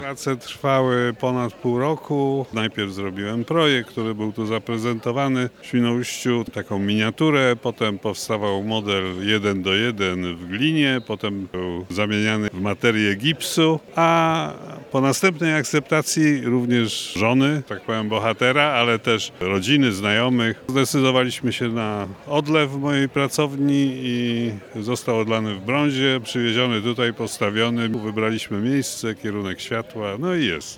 Prace trwały ponad pół roku. Najpierw zrobiłem projekt, który był tu zaprezentowany w Świnoujściu, taką miniaturę. Potem powstawał model 1:1 w glinie, potem był zamieniany w materię gipsu, a po następnej akceptacji również żony, tak powiem bohatera, ale też rodziny, znajomych. Zdecydowaliśmy się na odlew w mojej pracowni i został odlany w brązie, przywieziony tutaj, postawiony. Wybraliśmy miejsce, kierunek światła, no i jest.